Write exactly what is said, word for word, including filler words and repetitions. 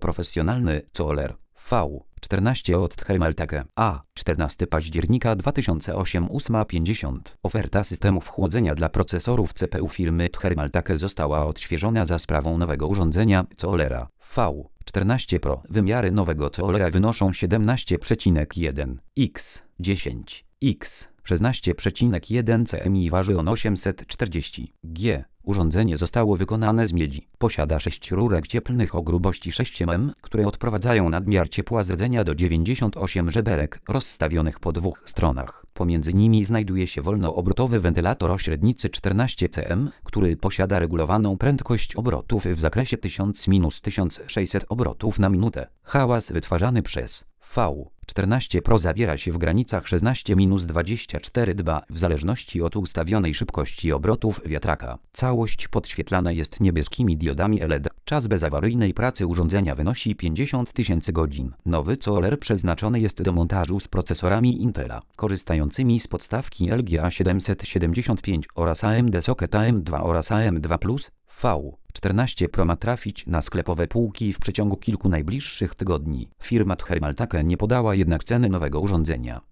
Profesjonalny Soler V czternaście od Thermaltake A czternastego października dwa tysiące ósmego ósma pięćdziesiąt. Oferta systemów chłodzenia dla procesorów C P U firmy Thermaltake została odświeżona za sprawą nowego urządzenia Solera V czternaście Pro. Wymiary nowego Solera wynoszą siedemnaście przecinek jeden x dziesięć x szesnaście przecinek jeden cm i waży on osiemset czterdzieści gramy. Urządzenie zostało wykonane z miedzi. Posiada sześć rurek cieplnych o grubości sześć milimetrów, które odprowadzają nadmiar ciepła z rdzenia do dziewięćdziesięciu ośmiu żeberek rozstawionych po dwóch stronach. Pomiędzy nimi znajduje się wolnoobrotowy wentylator o średnicy czternaście centymetrów, który posiada regulowaną prędkość obrotów w zakresie tysiąc do tysiąca sześćset obrotów na minutę. Hałas wytwarzany przez V czternaście Pro zawiera się w granicach szesnaście do dwudziestu czterech dB w zależności od ustawionej szybkości obrotów wiatraka. Całość podświetlana jest niebieskimi diodami L E D. Czas bezawaryjnej pracy urządzenia wynosi pięćdziesiąt tysięcy godzin. Nowy Soler przeznaczony jest do montażu z procesorami Intela, korzystającymi z podstawki L G A siedemset siedemdziesiąt pięć oraz A M D Socket A M dwa oraz A M dwa plus. V czternaście Pro ma trafić na sklepowe półki w przeciągu kilku najbliższych tygodni. Firma Thermaltake nie podała jednak ceny nowego urządzenia.